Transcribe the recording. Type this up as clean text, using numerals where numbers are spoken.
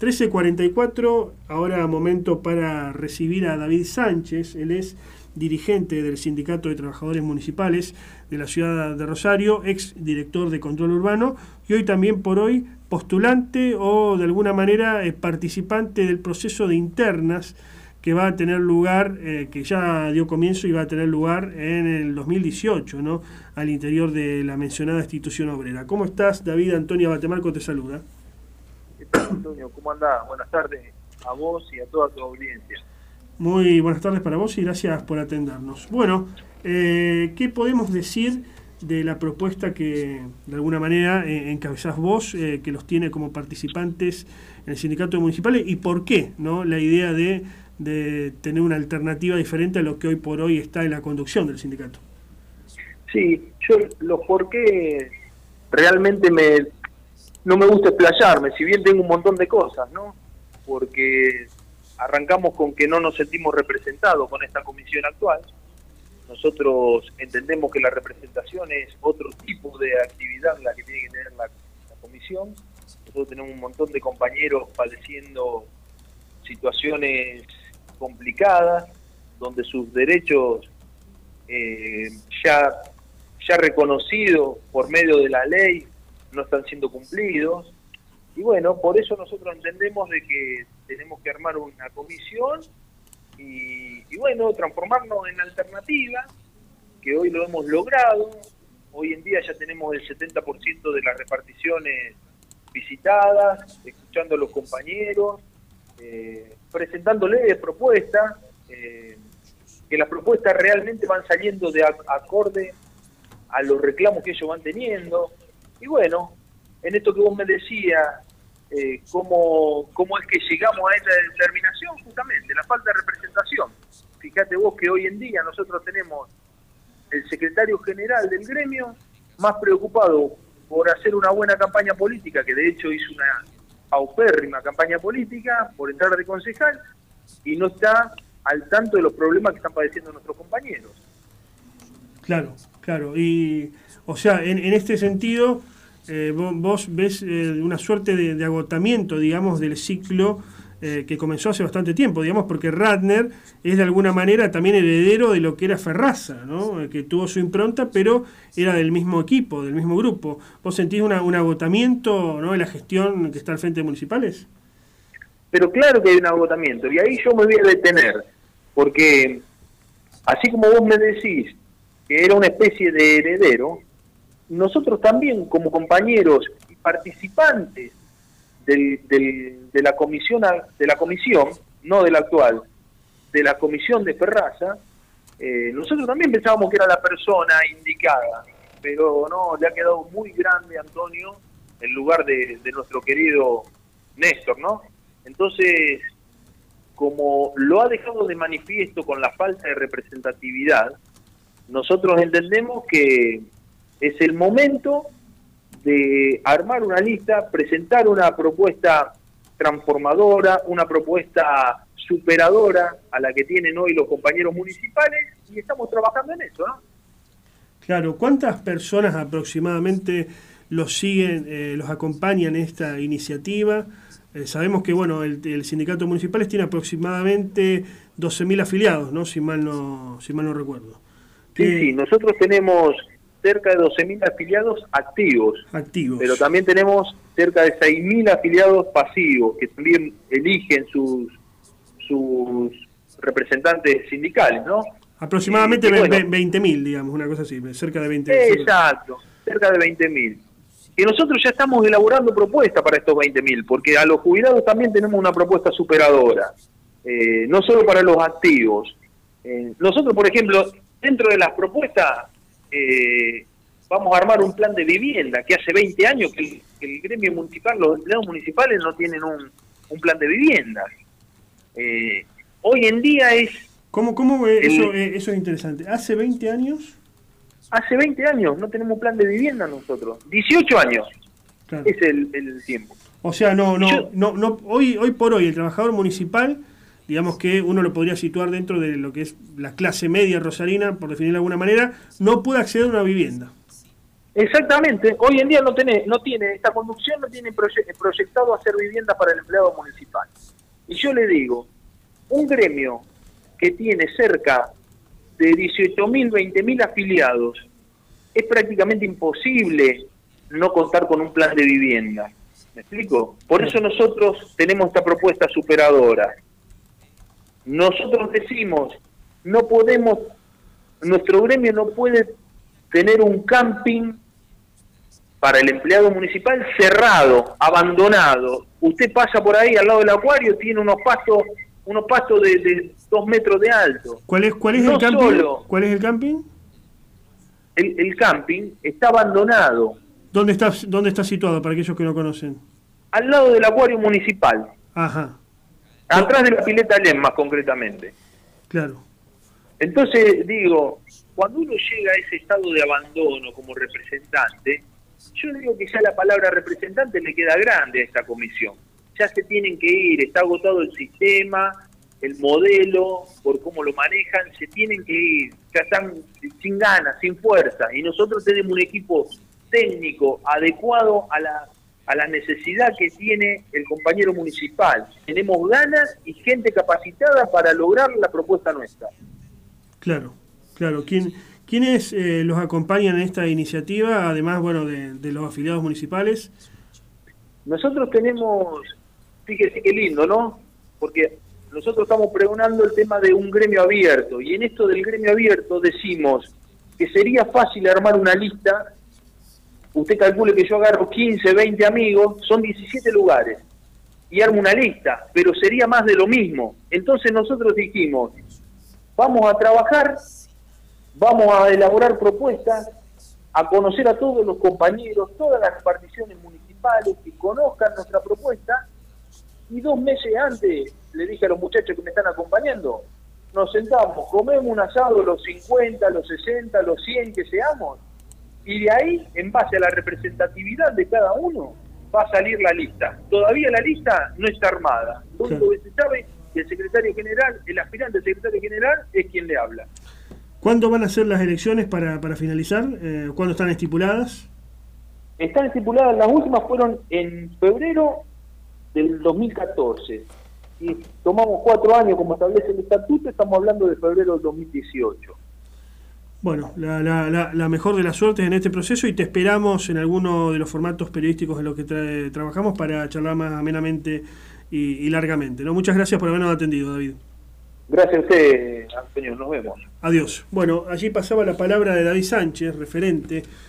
13:44, ahora momento para recibir a David Sánchez. Él es dirigente del Sindicato de Trabajadores Municipales de la ciudad de Rosario, ex director de Control Urbano y hoy también por hoy postulante o de alguna manera participante del proceso de internas que va a tener lugar, que ya dio comienzo y va a tener lugar en el 2018, ¿no? Al interior de la mencionada institución obrera. ¿Cómo estás, David? Antonio Batemarco te saluda. ¿Qué tal, Antonio? ¿Cómo andás? Buenas tardes a vos y a toda tu audiencia. Muy buenas tardes para vos y gracias por atendernos. Bueno, ¿qué podemos decir de la propuesta que de alguna manera encabezás vos, que los tiene como participantes en el sindicato de municipales, y por qué, ¿no?, la idea de tener una alternativa diferente a lo que hoy por hoy está en la conducción del sindicato? Sí, yo los por qué realmente no me gusta explayarme, si bien tengo un montón de cosas, ¿no? Porque arrancamos con que no nos sentimos representados con esta comisión actual. Nosotros entendemos que la representación es otro tipo de actividad la que tiene que tener la comisión. Nosotros tenemos un montón de compañeros padeciendo situaciones complicadas, donde sus derechos ya reconocidos por medio de la ley no están siendo cumplidos. Y bueno, por eso nosotros entendemos de que tenemos que armar una comisión y bueno, transformarnos en alternativa, que hoy lo hemos logrado. Hoy en día ya tenemos el 70% de las reparticiones visitadas, escuchando a los compañeros, presentándoles propuestas, que las propuestas realmente van saliendo de acorde a los reclamos que ellos van teniendo. Y bueno, en esto que vos me decías, cómo es que llegamos a esta determinación, justamente, la falta de representación. Fíjate vos que hoy en día nosotros tenemos el secretario general del gremio más preocupado por hacer una buena campaña política, que de hecho hizo una paupérrima campaña política por entrar de concejal, y no está al tanto de los problemas que están padeciendo nuestros compañeros. Claro, claro. Y, o sea, en este sentido, vos ves una suerte de agotamiento, digamos, del ciclo que comenzó hace bastante tiempo, digamos, porque Ratner es de alguna manera también heredero de lo que era Ferraza, ¿no? Que tuvo su impronta, pero era del mismo equipo, del mismo grupo. ¿Vos sentís un agotamiento, ¿no?, de la gestión que está al frente de municipales? Pero claro que hay un agotamiento, y ahí yo me voy a detener, porque así como vos me decís que era una especie de heredero, nosotros también como compañeros y participantes de la comisión, no de la actual, de la comisión de Ferraza, nosotros también pensábamos que era la persona indicada, pero no, le ha quedado muy grande, Antonio, en lugar de nuestro querido Néstor, ¿no? Entonces, como lo ha dejado de manifiesto con la falta de representatividad, nosotros entendemos que es el momento de armar una lista, presentar una propuesta transformadora, una propuesta superadora a la que tienen hoy los compañeros municipales, y estamos trabajando en eso, ¿no? Claro, ¿cuántas personas aproximadamente los siguen, los acompañan en esta iniciativa? Sabemos que bueno, el sindicato de municipales tiene aproximadamente 12.000 afiliados, ¿no? Si mal no recuerdo. Sí, nosotros tenemos cerca de 12.000 afiliados activos, pero también tenemos cerca de 6.000 afiliados pasivos, que también eligen sus representantes sindicales, ¿no? Aproximadamente 20.000, digamos, una cosa así, cerca de 20.000. Exacto, cerca de 20.000. Y nosotros ya estamos elaborando propuestas para estos 20.000, porque a los jubilados también tenemos una propuesta superadora, no solo para los activos. Nosotros, por ejemplo, dentro de las propuestas, vamos a armar un plan de vivienda, que hace 20 años que el gremio municipal, los empleados municipales no tienen un plan de vivienda. Hoy en día es... ¿Cómo eso es interesante? ¿Hace 20 años? Hace 20 años no tenemos un plan de vivienda nosotros. 18 años, claro, es el tiempo. O sea, hoy por hoy el trabajador municipal, digamos que uno lo podría situar dentro de lo que es la clase media rosarina, por definirlo de alguna manera, no puede acceder a una vivienda. Exactamente, hoy en día no tiene esta conducción, no tiene proyectado hacer viviendas para el empleado municipal. Y yo le digo, un gremio que tiene cerca de 18.000, 20.000 afiliados, es prácticamente imposible no contar con un plan de vivienda. ¿Me explico? Por eso nosotros tenemos esta propuesta superadora. Nosotros decimos, no podemos, nuestro gremio no puede tener un camping para el empleado municipal cerrado, abandonado. Usted pasa por ahí al lado del acuario, tiene unos pastos de 2 metros de alto. ¿Cuál es el camping? ¿Cuál es el camping? El camping está abandonado. ¿Dónde está situado para aquellos que no conocen? Al lado del acuario municipal. Ajá. Atrás de la pileta Lem, más concretamente. Claro. Entonces, digo, cuando uno llega a ese estado de abandono como representante, yo digo que ya la palabra representante le queda grande a esta comisión. Ya se tienen que ir, está agotado el sistema, el modelo, por cómo lo manejan, se tienen que ir, ya están sin ganas, sin fuerza, y nosotros tenemos un equipo técnico adecuado a la necesidad que tiene el compañero municipal. Tenemos ganas y gente capacitada para lograr la propuesta nuestra. Claro, claro. ¿Quiénes los acompañan en esta iniciativa, además, bueno, de los afiliados municipales? Nosotros tenemos, fíjese qué lindo, ¿no? Porque nosotros estamos pregonando el tema de un gremio abierto, y en esto del gremio abierto decimos que sería fácil armar una lista. Usted calcule que yo agarro 15, 20 amigos, son 17 lugares, y armo una lista, pero sería más de lo mismo. Entonces nosotros dijimos, vamos a trabajar, vamos a elaborar propuestas, a conocer a todos los compañeros, todas las reparticiones municipales, que conozcan nuestra propuesta, y 2 meses antes le dije a los muchachos que me están acompañando, nos sentamos, comemos un asado, los 50, los 60, los 100 que seamos, y de ahí, en base a la representatividad de cada uno, va a salir la lista. Todavía la lista no está armada. Lo único que se sabe, que el secretario general, el aspirante secretario general, es quien le habla. ¿Cuándo van a ser las elecciones para finalizar? ¿Cuándo están estipuladas? Están estipuladas, las últimas fueron en febrero del 2014. Y tomamos 4 años como establece el estatuto, estamos hablando de febrero del 2018. Bueno, la mejor de las suertes en este proceso, y te esperamos en alguno de los formatos periodísticos en los que trabajamos para charlar más amenamente y largamente, ¿no? Muchas gracias por habernos atendido, David. Gracias a usted, Antonio, nos vemos. Adiós. Bueno, allí pasaba la palabra de David Sánchez, referente